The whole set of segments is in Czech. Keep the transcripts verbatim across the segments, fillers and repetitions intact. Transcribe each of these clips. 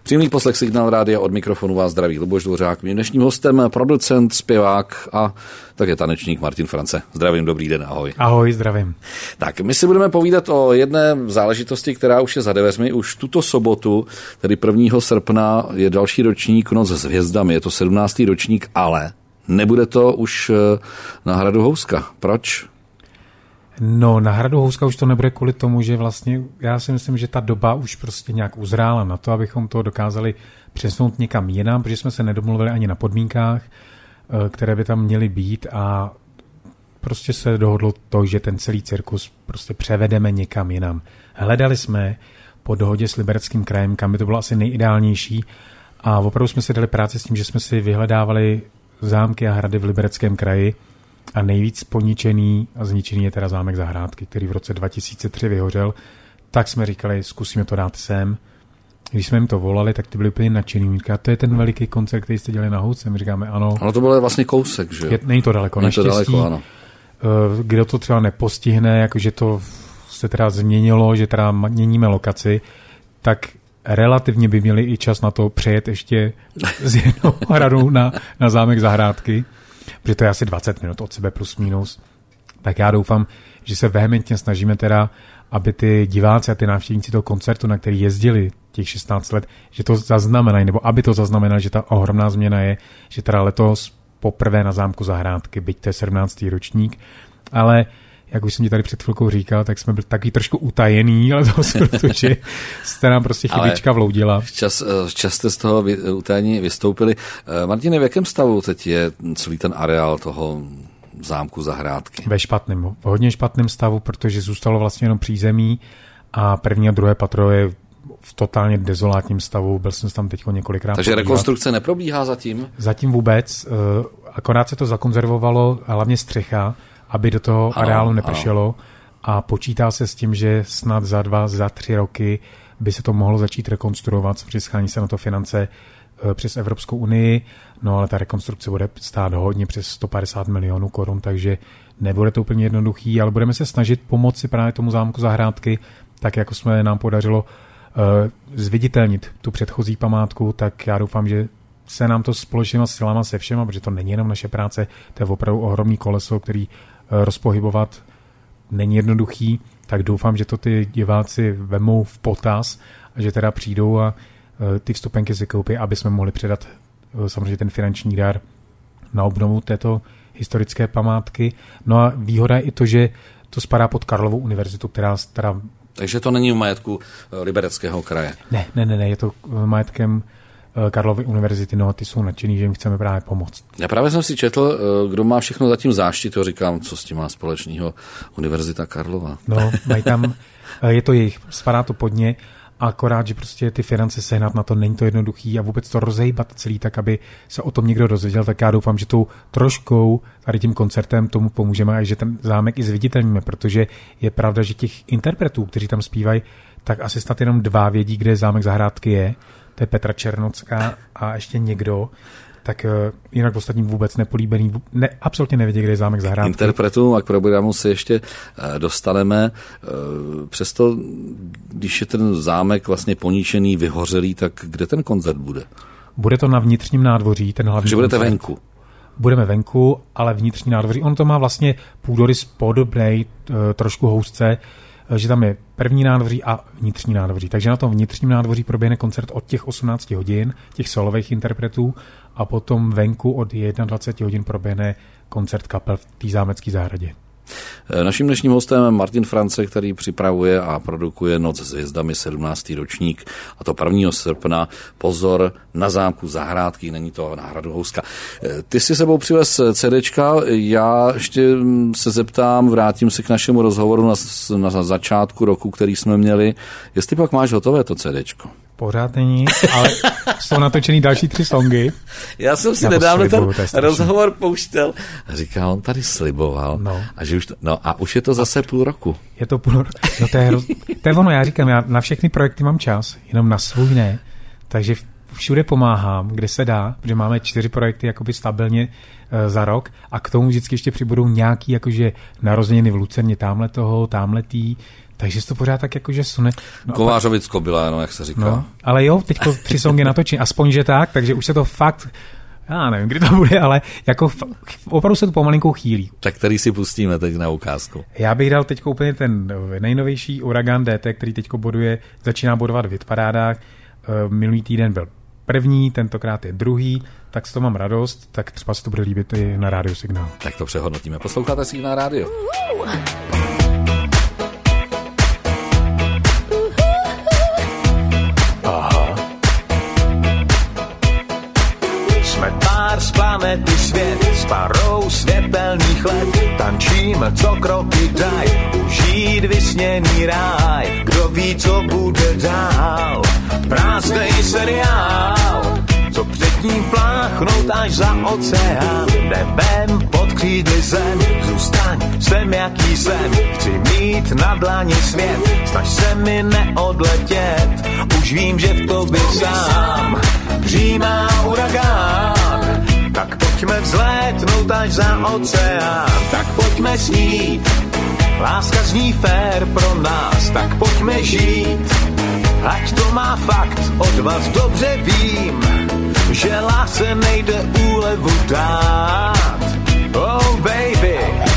Přímý poslech Signál rádia, od mikrofonu vás zdraví Luboš Dvořák. Mým dnešním hostem producent, zpěvák a také tanečník Martin France. Zdravím, dobrý den, ahoj. Ahoj, zdravím. Tak, my si budeme povídat o jedné záležitosti, která už je za dveřmi. Už tuto sobotu, tedy prvního srpna, je další ročník Noc s hvězdami. Je to sedmnáctý ročník, ale nebude to už na Hradu Houska. Proč? No, na Hradu Houska už to nebude kvůli tomu, že vlastně já si myslím, že ta doba už prostě nějak uzrála na to, abychom to dokázali přesunout někam jinam, protože jsme se nedomluvili ani na podmínkách, které by tam měly být, a prostě se dohodlo to, že ten celý cirkus prostě převedeme někam jinam. Hledali jsme po dohodě s Libereckým krajem, kam by to bylo asi nejideálnější, a opravdu jsme si dali práci s tím, že jsme si vyhledávali zámky a hrady v Libereckém kraji, a nejvíc poničený a zničený je teda zámek Zahrádky, který v roce dva tisíce tři vyhořel. Tak jsme říkali, zkusíme to dát sem. Když jsme jim to volali, tak ty byli úplně nadšený. Říká, to je ten veliký koncert, který jste dělali na Housce. My říkáme, ano. Ale to bylo vlastně kousek, že jo? Je, není to daleko, není to daleko, ano. Kdo to třeba nepostihne, jakože to se teda změnilo, že teda měníme lokaci, tak relativně by měli i čas na to přejet ještě z jednou hradu na, na zámek Zahrádky, protože to je asi dvacet minut od sebe plus minus. Tak já doufám, že se vehementně snažíme teda, aby ty diváci a ty návštěvníci toho koncertu, na který jezdili těch šestnáct let, že to zaznamenají, nebo aby to zaznamenali, že ta ohromná změna je, že teda letos poprvé na zámku Zahrádky, byť to je sedmnáctý ročník, ale jak už jsem ti tady před chvilkou říkal, tak jsme byli taky trošku utajený, ale to protože jste nám prostě chybička vloudila. Včas, včas jste z toho utajení vystoupili. Martine, v jakém stavu teď je celý ten areál toho zámku Zahrádky? Ve špatném, v hodně špatném stavu, protože zůstalo vlastně jenom přízemí a první a druhé patro je v totálně dezolátním stavu. Byl jsem tam teď několikrát. Takže podívat. Rekonstrukce neprobíhá zatím? Zatím vůbec. Akorát se to zakonzervovalo, hlavně střecha, aby do toho ano, areálu nepršelo, ano. A počítá se s tím, že snad za dva, za tři roky by se to mohlo začít rekonstruovat, protože schání se na to finance přes Evropskou unii, no ale ta rekonstrukce bude stát hodně přes sto padesát milionů korun, takže nebude to úplně jednoduchý, ale budeme se snažit pomoci právě tomu zámku Zahrádky, tak jako jsme nám podařilo uh, zviditelnit tu předchozí památku, tak já doufám, že se nám to společnýma silama se všema, protože to není jenom naše práce, to je opravdu ohromný koleso, který uh, rozpohybovat není jednoduchý, tak doufám, že to ty diváci vemou v potaz a že teda přijdou a uh, ty vstupenky si koupí, aby jsme mohli předat uh, samozřejmě ten finanční dar na obnovu této historické památky. No a výhoda je i to, že to spadá pod Karlovu univerzitu, která... která Takže to není v majetku Libereckého kraje? Ne, ne, ne, ne, je to majetkem Karlovy univerzity, no, ty jsou nadšený, že jim chceme právě pomoct. Já právě jsem si četl, kdo má všechno zatím záštitu, říkám, co s tím má společného Univerzita Karlova. No, mají tam, je to jejich, spadá to pod ně, akorát, že prostě ty finance sehnat na to není to jednoduchý a vůbec to rozejbat celý tak, aby se o tom někdo dozvěděl, tak já doufám, že tou troškou tady tím koncertem tomu pomůžeme a že ten zámek i zviditelníme, protože je pravda, že těch interpretů, kteří tam zpívají, tak asi snad jenom dva vědí, kde zámek Zahrádky je. To je Petra Černocká a ještě někdo, tak uh, jinak ostatním vůbec nepolíbený, ne, absolutně nevědí, kde je zámek Zahrádky. Interpretům a k programu se ještě uh, dostaneme. Uh, přesto, když je ten zámek vlastně poničený, vyhořelý, tak kde ten koncert bude? Bude to na vnitřním nádvoří, ten hlavní. Takže budete koncert. venku? Budeme venku, ale vnitřní nádvoří. On to má vlastně půdorys podobnej uh, trošku Housce, že tam je první nádvoří a vnitřní nádvoří. Takže na tom vnitřním nádvoří proběhne koncert od těch osmnácti hodin, těch solových interpretů, a potom venku od dvacet jedna hodin proběhne koncert kapel v té zámecké zahradě. Naším dnešním hostem je Martin France, který připravuje a produkuje Noc s hvězdami sedmnáctý ročník, a to prvního srpna. Pozor, na zámku Zahrádky, není to na Hradu Houska. Ty si sebou přivez CDčka, já ještě se zeptám, vrátím se k našemu rozhovoru na, na začátku roku, který jsme měli. Jestli pak máš hotové to CDčko? Pořád není, ale jsou natočený další tři songy. Já jsem si já nedávno ten rozhovor pouštěl a říkal, on tady sliboval. No. A, že už to, no a už je to zase půl roku. Je to půl roku. No to je, hroz... to je ono, já říkám, já na všechny projekty mám čas, jenom na svůj ne. Takže všude pomáhám, kde se dá, protože máme čtyři projekty jakoby stabilně e, za rok a k tomu vždycky ještě přibudou nějaký jakože narozeniny v Lucerně, támhle toho, támhle tý. takže to pořád tak jakože sune. No Kovářovicko byla, no, jak se říká. No, ale jo, teďko tři songy natočí, aspoň, že tak, takže už se to fakt, já nevím, kdy to bude, ale jako opravdu se to pomalinkou chýlí. Tak který si pustíme teď na ukázku? Já bych dal teď úplně ten nejnovější Uragan D T, který teď boduje, začíná bodovat v hitparádách. Minulý týden byl první, tentokrát je druhý, tak z toho mám radost, tak třeba se to bude líbit i na Rádiu Signál. Tak to přehodnotíme. Posloucháte Signál rádio. Aha. Jsme pár z planety svět, s parou světelných let, tančíme, co kroky daj, užít vysněný ráj, kdo ví, co bude dál, prázdnej seriál, co před ním pláchnout až za oceán, nebem pod křídly zem, zůstaň, jsem jaký jsem, chci mít na dlani svět, snaž se mi neodletět, už vím, že v tobě sám přijímá uragán, tak pojďme vzlétnout až za oceán, tak pojďme snít, láska zní fér pro nás, tak pojďme žít, ať to má fakt, od vás dobře vím, že lásce nejde úlevu dát. Oh baby,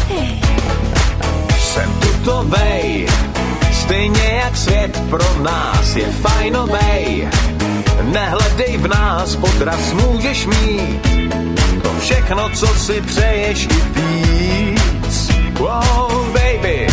jsem tutovej, stejně jak svět pro nás je fajnovej, nehledej v nás, podraz můžeš mít, to všechno, co si přeješ i víc. Oh baby,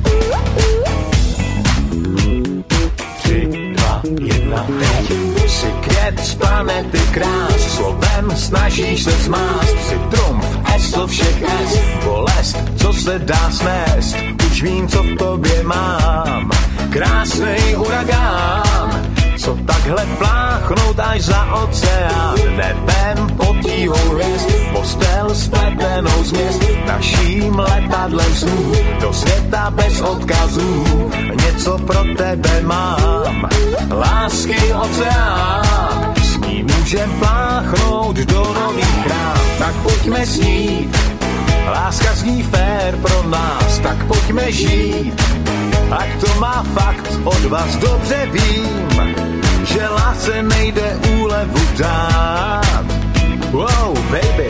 tři, dva, jedna, teď. Jsi květ z planety krás, slovem snažíš se zmást, jsi trumf, eso všech es, bolest, co se dá snést, už vím, co v tobě mám, krásnej uragán, co takhle pláchnout až za oceán, nebem pod tíhou hvězd, postel spletenou z měst, naším letadlem snů, do světa bez odkazů, něco pro tebe mám, lásky oceán, s ní můžem pláchnout do nových rám, tak pojďme snít, láska zní fér pro nás, tak pojďme žít, ať to má fakt, od vás dobře vím, že lásce nejde úlevu dát. Wow, baby,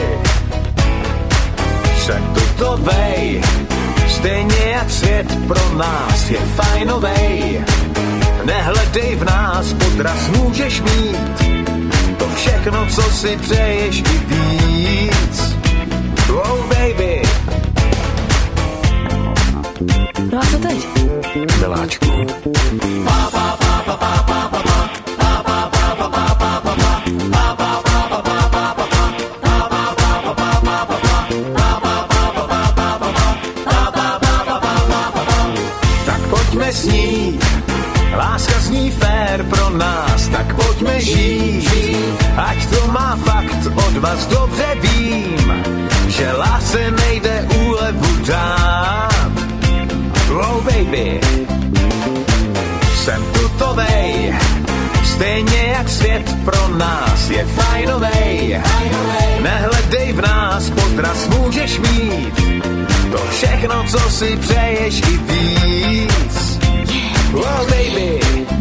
jsem tutovej, stejně jak svět pro nás je fajnovej, nehledej v nás, podraz můžeš mít, to všechno, co si přeješ i víc. Wow, baby. No a co teď? Miláčku. Pa, pa, pa, pa, pa, pa, pa, pa. Tak pojďme snít, láska zní fér pro nás, tak pojďme žít, ať to má fakt, od vás dobře vím, že lásce nejde úlevu dát. Oh baby, jsem tutovej, stejně jak svět pro nás je fajnovej, nehledej v nás, podraz můžeš mít, to všechno, co si přeješ i víc. Oh baby,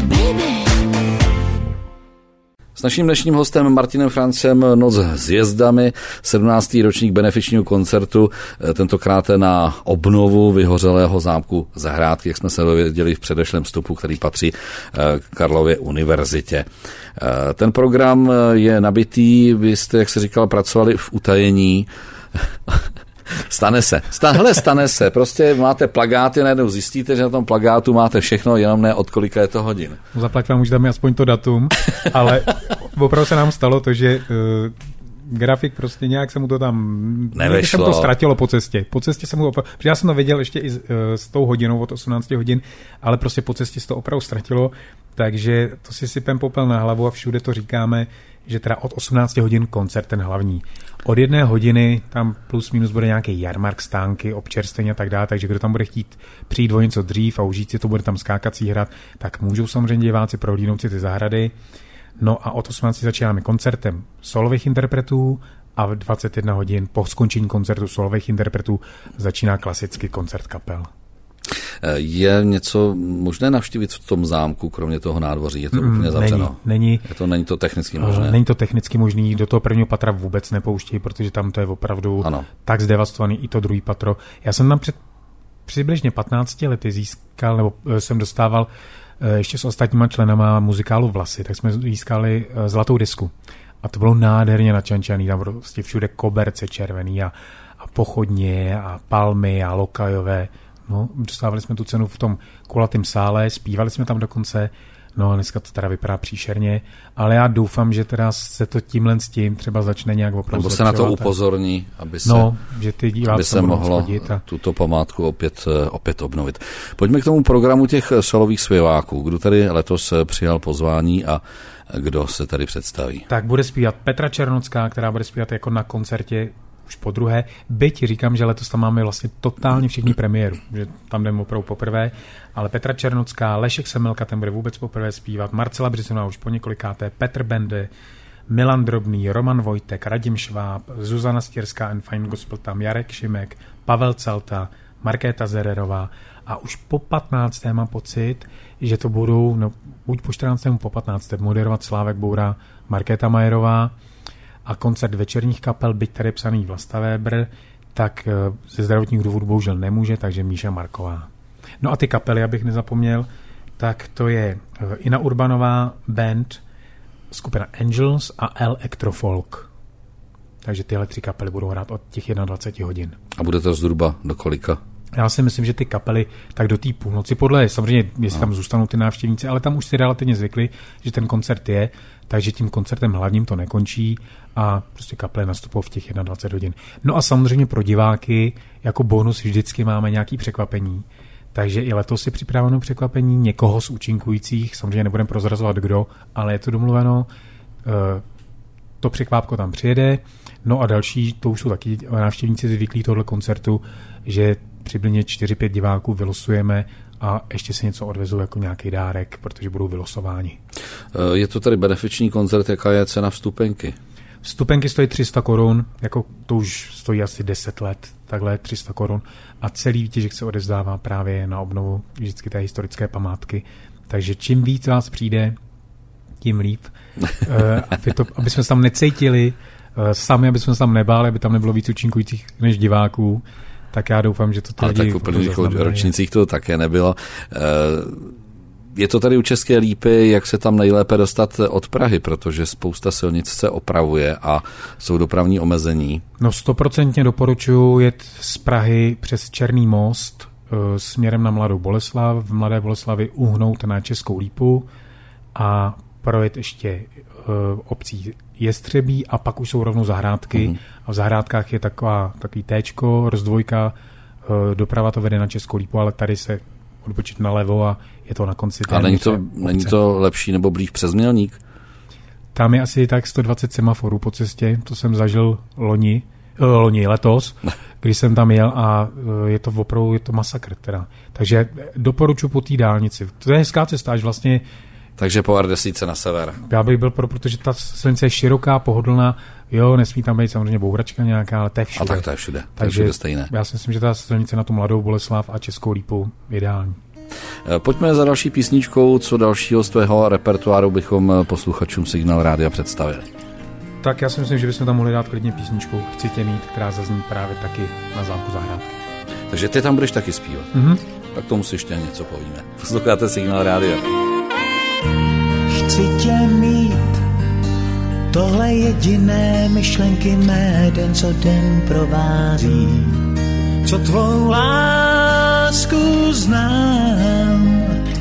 S naším dnešním hostem Martinem Francem Noc s hvězdami, sedmnáctý ročník benefičního koncertu, tentokrát na obnovu vyhořelého zámku Zahrádky, jak jsme se dověděli v předešlém vstupu, který patří Karlově univerzitě. Ten program je nabitý, vy jste, jak se říkal, pracovali v utajení. Stane se. Hele, stane se. Prostě máte plagáty, najednou zjistíte, že na tom plagátu máte všechno, jenom ne od kolika je to hodin. Zaplať vám už dáme aspoň to datum, ale opravdu se nám stalo to, že uh, grafik prostě nějak se mu to tam... Nevešlo. Se mu to ztratilo po cestě. Po cestě se mu opravdu... Já jsem to věděl ještě i s, uh, s tou hodinou od osmnáct hodin, ale prostě po cestě se to opravdu ztratilo, takže to si sypem popel na hlavu a všude to říkáme, že teda od osmnáct hodin koncert ten hlavní. Od jedné hodiny tam plus minus bude nějaký jarmark, stánky, občerstvení a tak dále, takže kdo tam bude chtít přijít o něco dřív a užít si to, bude tam skákací hrad, tak můžou samozřejmě diváci prohlídnout si ty zahrady. No a od osmnácti začínáme koncertem solových interpretů a v dvacet jedna hodin po skončení koncertu solových interpretů začíná klasický koncert kapel. Je něco možné navštívit v tom zámku, kromě toho nádvoří? Je to mm, úplně zavřeno? Není, není. Je to, není to technicky možné? Není to technicky možný, do toho prvního patra vůbec nepouští, protože tam to je opravdu ano. tak zdevastovaný i to druhý patro. Já jsem tam před přibližně patnácti lety získal, nebo jsem dostával ještě s ostatníma členama muzikálu Vlasy, tak jsme získali zlatou disku. A to bylo nádherně načančaný, tam prostě všude koberce červený a, a pochodně a palmy a lokajové. No, dostávali jsme tu cenu v tom kulatém sále, zpívali jsme tam dokonce, no a dneska to teda vypadá příšerně, ale já doufám, že teda se to tímhle s tím třeba začne nějak opravdu Nebo se na to upozorní, aby se, no, že ty aby se mohlo a... tuto památku opět, opět obnovit. Pojďme k tomu programu těch solových zpěváků. Kdo tady letos přijal pozvání a kdo se tady představí? Tak bude zpívat Petra Černocká, která bude zpívat jako na koncertě už po druhé. Byť říkám, že letos tam máme vlastně totálně všichni premiéru, že tam jdeme opravdu poprvé, ale Petra Černocká, Lešek Semelka, ten bude vůbec poprvé zpívat, Marcela Břizonová už po několikáté, Petr Bende, Milan Drobný, Roman Vojtek, Radim Šváb, Zuzana Stěrská and Fine Gospel tam, Jarek Šimek, Pavel Celta, Markéta Zererová a už po patnácté mám pocit, že to budou, no, buď po čtrnácté po patnácté moderovat Slávek Boura, Markéta Majerová a koncert večerních kapel, byť tady psaný Vlasta Weber, tak ze zdravotních důvodů bohužel nemůže, takže Míša Marková. No a ty kapely, abych nezapomněl, tak to je Ina Urbanová band, skupina Angels a Electrofolk. Takže tyhle tři kapely budou hrát od těch dvacet jedna hodin. A bude to zhruba do kolika? Já si myslím, že ty kapely tak do té půlnoci, podle samozřejmě, jestli no. tam zůstanou ty návštěvníci, ale tam už si relativně zvykli, že ten koncert je, takže tím koncertem hlavním to nekončí a prostě kapely nastupují v těch dvacet jedna hodin. No a samozřejmě pro diváky jako bonus vždycky máme nějaké překvapení, takže i letos je připraveno překvapení někoho z účinkujících, samozřejmě nebudeme prozrazovat kdo, ale je to domluveno, to překvápko tam přijede, no a další, to už jsou taky návštěvníci zvyklí tohle koncertu, že přibližně čtyři pět diváků vylosujeme a ještě se něco odvezou jako nějaký dárek, protože budou vylosováni. Je to tady benefiční koncert, jaká je cena vstupenky? Vstupenky stojí tři sta korun, jako to už stojí asi deset let, takhle tři sta korun a celý výtěžek se odezdává právě na obnovu vždycky té historické památky. Takže čím víc vás přijde, tím líp, aby, to, aby jsme se tam necítili sami, aby jsme se tam nebáli, aby tam nebylo víc účinkujících než diváků, tak já doufám, že to ty ale lidi... Ale tak v prvních ročnících to také nebylo. Je to tady u České Lípy, jak se tam nejlépe dostat od Prahy, protože spousta silnic se opravuje a jsou dopravní omezení. No stoprocentně doporučuji jet z Prahy přes Černý most směrem na Mladou Boleslav, v Mladé Boleslavi uhnout na Českou Lípu a projet ještě obcí Jestřebí a pak už jsou rovnou zahrádky mm. a v zahrádkách je taková, takový téčko, rozdvojka, doprava to vede na Českou Lípu, ale tady se odbočit nalevo a je to na konci té. A není to, není to lepší nebo blíž přes Mělník? Tam je asi tak sto dvacet semaforů po cestě, to jsem zažil loni, loni letos, když jsem tam jel a je to opravdu, je to masakr teda. Takže doporučuji po té dálnici. To je hezká cesta, až vlastně. Takže po R deset na sever. Já bych byl pro, protože ta silnice je široká, pohodlná, jo, nesmí tam být samozřejmě bouračka nějaká, ale to je všude. A tak to je všude, takže to je všude stejné. Já si myslím, že ta silnice na tu Mladou Boleslav a Českou Lípu je ideální. Pojďme za další písničkou, co dalšího z tvého repertoáru bychom posluchačům Signál Rádia představili. Tak já si myslím, že bychom tam mohli dát klidně písničku Chci tě mít, která zazní právě taky na zámku Zahrádky. Takže ty tam budeš taky zpívat. Mm-hmm. Tak tomu si ještě něco povíme. Posloucháte Signál Rádia. Chci tě mít, tohle jediné myšlenky mé den co den provází. Co tvou lásku znám,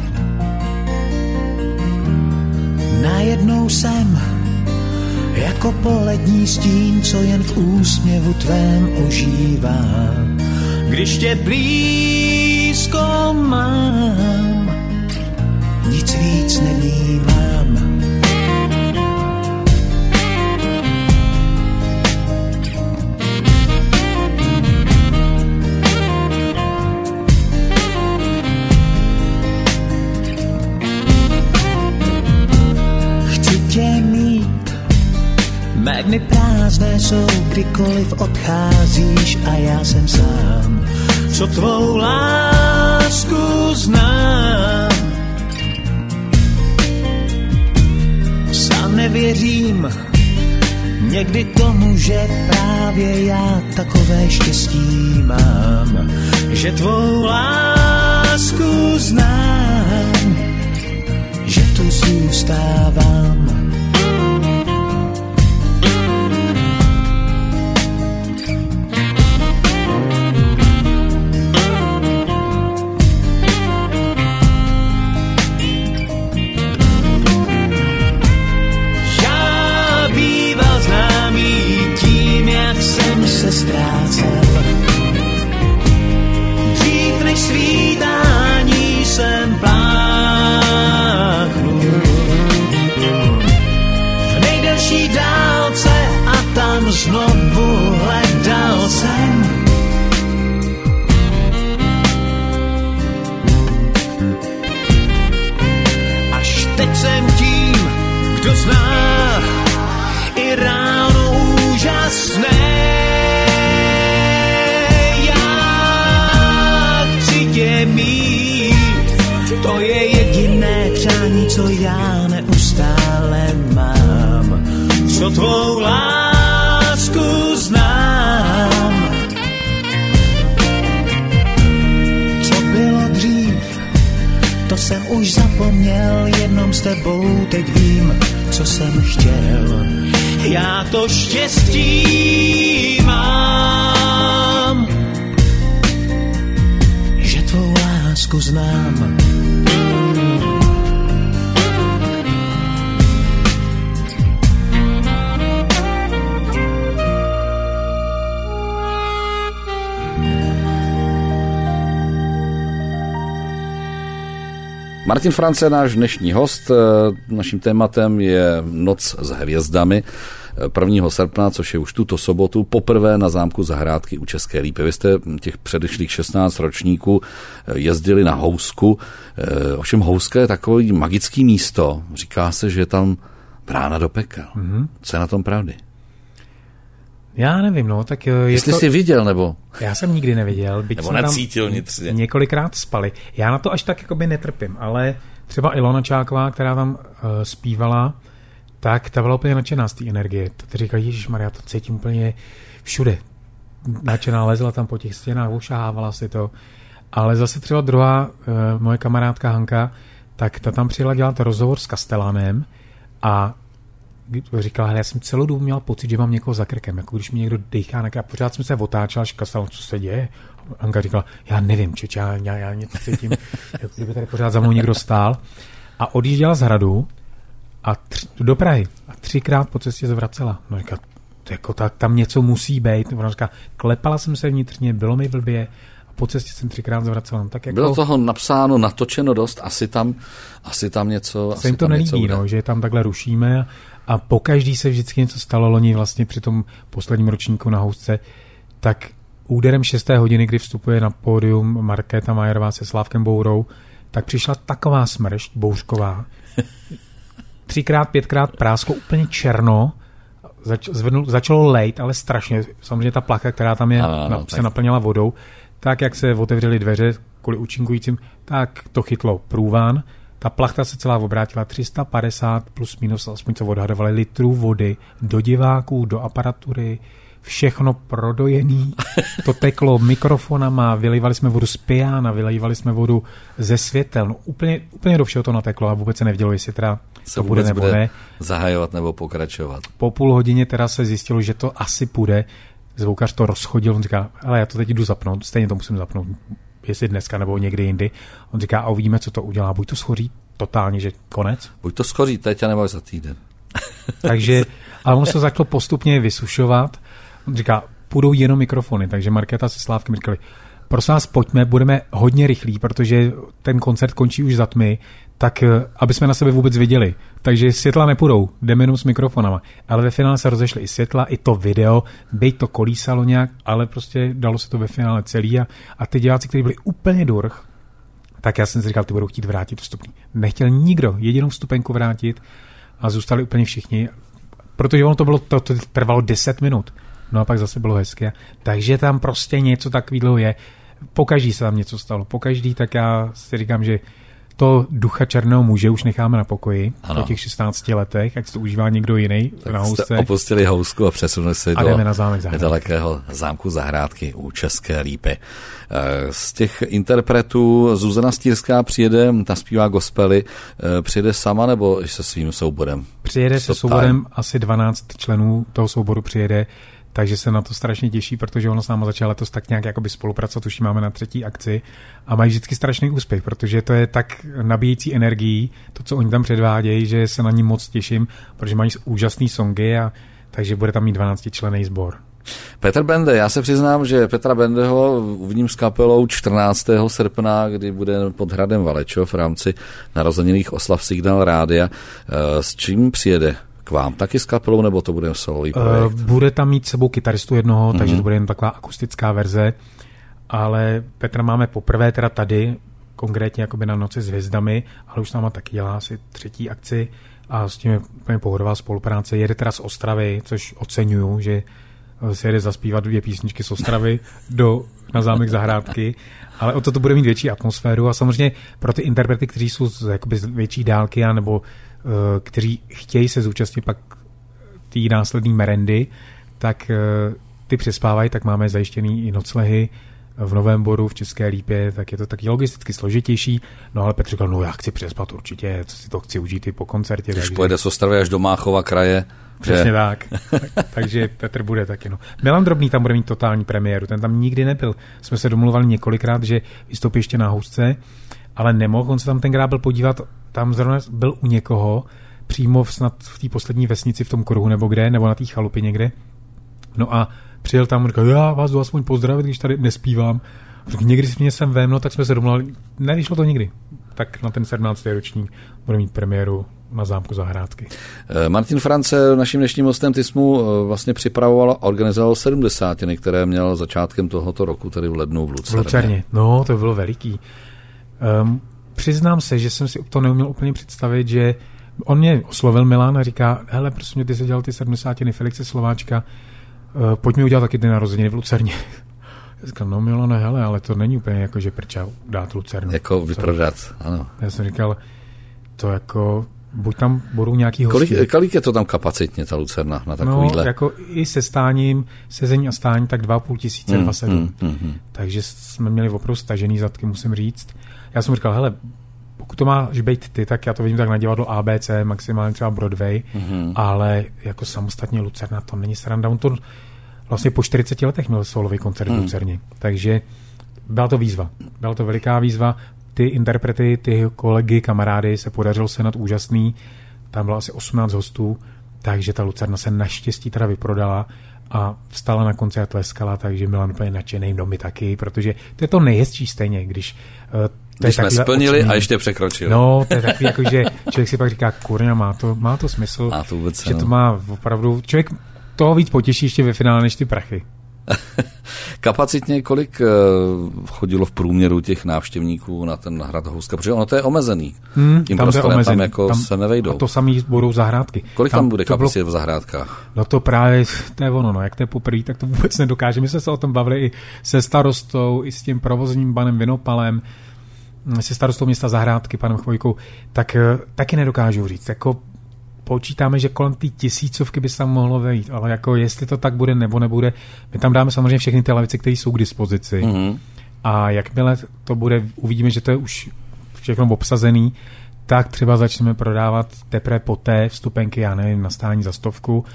najednou jsem jako polední stín, co jen v úsměvu tvém ožívá. Když tě blízko mám, nic víc nevnímám. Chci tě mít, mé dny prázdné jsou, kdykoliv odcházíš a já jsem sám. Co tvou lásku lásku znám. Sám nevěřím někdy tomu, že právě já takové štěstí mám, že tvou lásku znám, že tu zůstávám. Se ztrácel. Dřív než svítání jsem pláchnul v nejdelší dálce a tam znovu hledal jsem. Až teď jsem tím, kdo zná i ráno úžasné. To je jediné přání, co já neustále mám. Co tvou lásku znám. Co bylo dřív, to jsem už zapomněl. Jednom s tebou teď vím, co jsem chtěl. Já to štěstí mám, že tvou lásku znám. Martin France je náš dnešní host. Naším tématem je Noc s hvězdami prvního srpna, což je už tuto sobotu, poprvé na zámku Zahrádky u České Lípy. Vy jste těch předešlých šestnáct ročníků jezdili na housku. Ovšem houska je takový magický místo. Říká se, že je tam brána do pekel. Mm-hmm. Co je na tom pravdy? Já nevím, no, tak je Jestli to... jsi viděl, nebo... Já jsem nikdy neviděl, byť nebo jsem necítil nic. Několikrát spali. Já na to až tak jakoby netrpím, ale třeba Ilona Čáková, která tam uh, zpívala, tak ta byla úplně nadšená z té energie. Ta říkala, ježišmarja, to cítím úplně všude. Nadšená, lezla tam po těch stěnách, ošahávala si to. Ale zase třeba druhá, uh, moje kamarádka Hanka, tak ta tam přijela dělat rozhovor s Kastelánem a říkala, já jsem celou dobu měl pocit, že mám někoho za krkem, jako když mi někdo dýchá na krk. A pořád jsem se otáčel, až Kastelán, co se děje? Anka říkala, já nevím, čeč, já, já, já něco cítím, jako kdyby tady pořád za mnou někdo stál. A odjížděla z Hradu a tři, do Prahy a třikrát po cestě zvracela. No říká, jako tak, tam něco musí být. Ona říká, klepala jsem se vnitřně, bylo mi blbě a po cestě jsem třikrát zvracela. No, tak jako... Bylo toho napsáno, natočeno dost, asi tam, asi tam něco... Se jim to nelíbí, no, že tam takhle rušíme a pokaždý se vždycky něco stalo. Loni vlastně při tom posledním ročníku na housce, tak úderem šesté hodiny, kdy vstupuje na pódium Markéta Majerová se Slávkem Bourou, tak přišla taková smršť bouřková. Třikrát, pětkrát prásko, úplně černo, zač, zvednul, začalo lejt, ale strašně. Samozřejmě ta plaka, která tam je, ano, ano, se tak naplněla vodou, tak jak se otevřely dveře kvůli účinkujícím, tak to chytlo průván. Ta plachta se celá obrátila tři sta padesát plus minus, aspoň co odhadovali, litrů vody do diváků, do aparatury, všechno prodojený, to teklo mikrofonama, vylejvali jsme vodu z piana, vylejvali jsme vodu ze světel, no úplně, úplně do všeho to nateklo a vůbec se nevědělo, jestli teda se to bude nebo bude ne. Zahajovat nebo pokračovat. Po půl hodině teda se zjistilo, že to asi půjde, zvukař to rozchodil, on říká, ale já to teď jdu zapnout, stejně to musím zapnout, jestli dneska nebo někdy jindy. On říká, a uvidíme, co to udělá, buď to schoří totálně, že konec. Buď to schoří teď, nebo za týden. Takže, ale ono se začalo postupně vysušovat. On říká, půjdou jenom mikrofony, takže Markéta se Slávkem říkali, prosím vás, pojďme, budeme hodně rychlí, protože ten koncert končí už za tmy, tak aby jsme na sebe vůbec viděli. Takže světla nepůjdou, jdeme jenom s mikrofonama. Ale ve finále se rozešly i světla, i to video, byť to kolísalo nějak, ale prostě dalo se to ve finále celý. A, a ty diváci, kteří byli úplně durch, tak já jsem si říkal, ty budou chtít vrátit vstupný. Nechtěl nikdo jedinou vstupenku vrátit a zůstali úplně všichni, protože ono to bylo, to, to trvalo deset minut. No a pak zase bylo hezké. Takže tam prostě něco takového je. pokaždý se tam něco stalo. Pokaždý, tak já si říkám, že to ducha černého muže už necháme na pokoji ano. po těch šestnácti letech, jak se to užívá někdo jiný tak na housce. Jste opustili housku a přesunuli se a do na zámek nedalekého zámku Zahrádky u České Lípy. Z těch interpretů Zuzana Stýrská přijede, ta zpívá gospely, přijede sama nebo se svým souborem? Přijede se souborem, asi dvanáct členů toho souboru přijede, takže se na to strašně těší, protože ono s náma začalo letos tak nějak jakoby spolupracovat, už máme na třetí akci a mají vždycky strašný úspěch, protože to je tak nabíjející energií, to, co oni tam předvádějí, že se na ní moc těším, protože mají úžasný songy a takže bude tam mít dvanáctičlenný sbor. Petr Bende, já se přiznám, že Petra Bendeho uvidím s kapelou čtrnáctého srpna, kdy bude pod hradem Valečov v rámci narozeninových oslav Signál Rádia. S čím přijede k vám? Taky s kapelou, nebo to bude solový projekt? Uh, bude tam mít sebou kytaristu jednoho, mm-hmm. takže to bude jen taková akustická verze, ale Petra máme poprvé teda tady, konkrétně jakoby na Noci s hvězdami, ale už s náma taky dělá asi třetí akci a s tím je úplně pohodová spolupráce. Jede teda z Ostravy, což oceňuju, že se jede zaspívat dvě písničky z Ostravy do, na zámek Zahrádky, ale o to to bude mít větší atmosféru a samozřejmě pro ty interprety, kteří jsou z jakoby z větší dálky a nebo uh, kteří chtějí se zúčastnit pak té následné merendy, tak uh, ty přespávají, tak máme zajištěný i noclehy v Novém Boru, v České Lípě, tak je to taky logisticky složitější. No ale Petr říkal, no já chci přespat určitě, co si to chci užít i po koncertě. Když takže... pojede z Ostravy až do Máchova kraje. Přesně že... tak. Takže Petr bude taky. No. Milan Drobný tam bude mít totální premiéru, ten tam nikdy nebyl. Jsme se domluvali několikrát, že vystoupí ještě na housce, ale nemohl, on se tam tenkrát byl podívat, tam zrovna byl u někoho, přímo snad v té poslední vesnici v tom kruhu nebo kde, nebo na té chalupě někde. No a přijel tam a říkal, já vás jdu aspoň pozdravit, když tady nespívám. Řekl, někdy si mě sem vem, no tak jsme se domluvili, nevyšlo to nikdy. Tak na ten sedmnáctý ročník bude mít premiéru na zámku Zahrádky. Martin France, naším dnešním hostem, ty jsi mu vlastně připravoval a organizoval sedmdesátiny, které měl začátkem tohoto roku, tedy v lednu v Lucerně. V Lucerně, no to bylo veliký. Um, přiznám se, že jsem si to neuměl úplně představit, že on mě oslovil Milan a říká, hele, prosím mě, ty jsi dělal ty sedmdesátiny Felixe Slováčka, uh, pojď mi udělat taky ty narozeniny v Lucerně. Já říkal, no Milane, hele, ale to není úplně jako, že prča dát Lucernu. Jako vyprodat, ano. Já jsem říkal, to jako, buď tam budou nějaký hosti. Kolik, kolik je to tam kapacitně, ta Lucerna, na takovýhle? No, jako i se stáním, sezení a stání, tak dva a půl tisíce, mm, dva sedm. Mm, mm, mm. Takže jsme měli opravdu stažený zadky, musím říct. Já jsem říkal, hele, pokud to máš být ty, tak já to vidím tak na divadlo A B C, maximálně třeba Broadway, mm-hmm. ale jako samostatně Lucerna, to není sranda. On to vlastně po čtyřiceti letech měl solový koncert v Lucerně. Mm. Takže byla to výzva. Byla to veliká výzva. Ty interprety, ty kolegy, kamarády se podařilo senat úžasný. Tam bylo asi osmnáct hostů, takže ta Lucerna se naštěstí teda vyprodala a vstala na konci a tleskala, takže Milan úplně nadšený, no my taky, protože to je to nejhezčí stejně, když uh, Když jsme splnili očný. A ještě překročili. No, to je takový, jako, že člověk si pak říká, kurňa, má to, má to smysl, má to vůbec, že no. to má opravdu, člověk toho víc potěší ještě ve finále než ty prachy. Kapacitně kolik chodilo v průměru těch návštěvníků na ten hrad Houska? Protože ono to je omezený. Hmm, Tím tam prostorem tam jako tam, se nevejdou. A to samý budou Zahrádky. Kolik tam, tam bude kapacit bylo... v Zahrádkách? No to právě, to je ono, no, jak to je poprvé, tak to vůbec nedokáže. My jsme se o tom bavili i se starostou, i s tím provozním panem Vinopalem, se starostou města Zahrádky, panem Chvojkou, tak taky nedokážu říct. Jako počítáme, že kolem té tisícovky by se tam mohlo vejít, ale jako jestli to tak bude nebo nebude, my tam dáme samozřejmě všechny ty lavice, které jsou k dispozici. Mm-hmm. A jakmile to bude, uvidíme, že to je už všechno obsazený, tak třeba začneme prodávat teprve poté vstupenky, já nevím, na stání za stovku.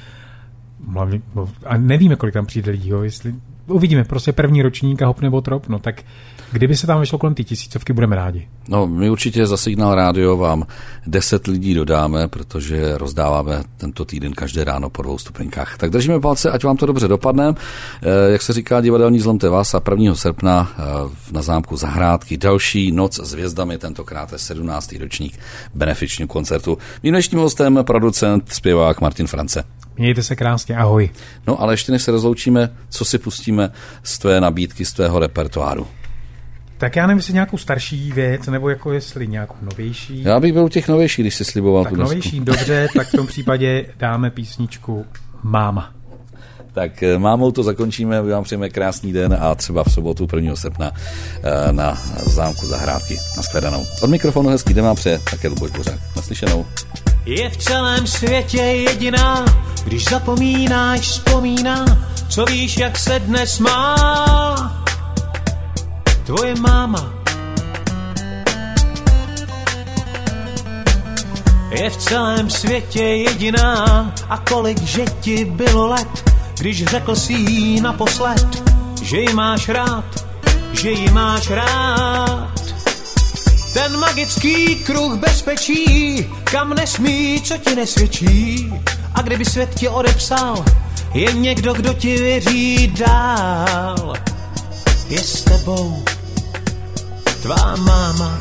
A nevíme, kolik tam přijde lidí, jestli uvidíme, prostě první ročník a hop nebo trop, no tak kdyby se tam vyšlo kolem ty tisícovky, budeme rádi. No, my určitě za Signál Rádio vám deset lidí dodáme, protože rozdáváme tento týden každé ráno po dvou stupenkách. Tak držíme palce, ať vám to dobře dopadne. E, jak se říká, divadelní Zlomte vás a prvního srpna e, na zámku Zahrádky další Noc s hvězdami, tentokrát je sedmnáctý ročník benefičního koncertu. Mým dnešním hostem producent, zpěvák Martin France. Mějte se krásně, ahoj. No, ale ještě než se rozloučíme, co si pustíme z tvé nabídky, z tvého repertoáru? Tak já nevím, jestli nějakou starší věc, nebo jako jestli nějakou novější. Já bych byl u těch novějších, když jsi sliboval tak tu desku. novější, dobře, tak v tom případě dáme písničku Máma. Tak mámou to zakončíme, my vám přejeme krásný den a třeba v sobotu prvního srpna na zámku Zahrádky. Nashledanou. Od mikrofonu hezký den vám přeje také Luboš Dvořák. Naslyšenou. Je v celém světě jediná, když zapomínáš, vzpomíná, co víš, jak se dnes má tvoje máma. Je v celém světě jediná a kolik že ti bylo let, když řekl jsi jí naposled, že ji máš rád, že ji máš rád. Ten magický kruh bezpečí, kam nesmí, co ti nesvědčí. A kdyby svět ti odepsal, je někdo, kdo ti věří dál. Je s tebou tvá máma.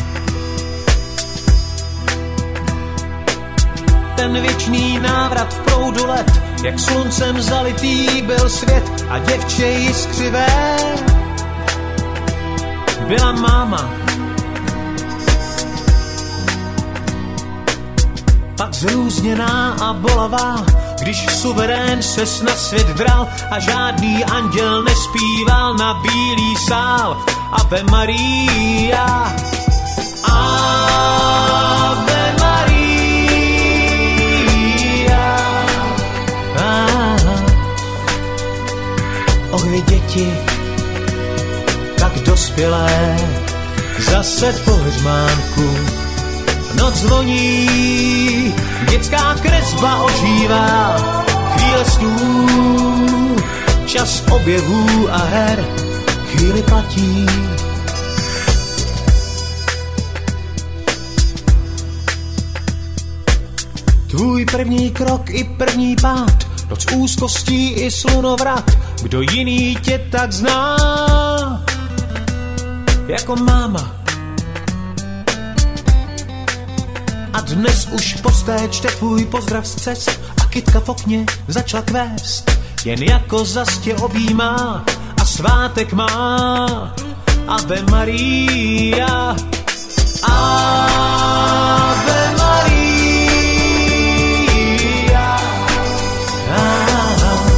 Ten věčný návrat v proudu let, jak sluncem zalitý byl svět a děvče jiskřivé byla máma. Pak zrůzněná a bolavá, když suverén ses na svět dral a žádný anděl nespíval na bílý sál. Ave Maria, Ave Maria. Ah, oh, vy děti, tak dospělé, zase po hřmánku. Noc zvoní, dětská kresba ožívá, chvíle snů, čas objevů a her, chvíli platí. Tvůj první krok i první pád, noc úzkostí i slunovrat, kdo jiný tě tak zná, jako máma. A dnes už postéčte tvůj pozdrav z cest a kytka v okně začala kvést. Jen jako zas tě objímá a svátek má. Ave Maria, Ave Maria. Ah,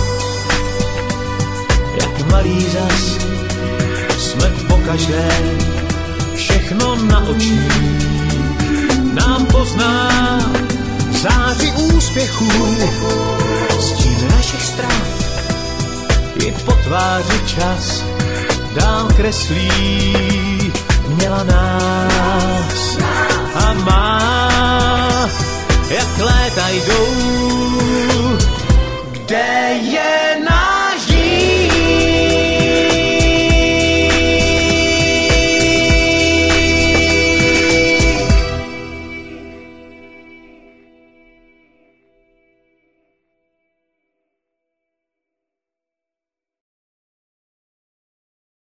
jak malý zas jsme pokaždé, všechno na očích nám pozná záři úspěchů, stín našich strát i po tváři čas dál kreslí, měla nás a má, jak léta jdou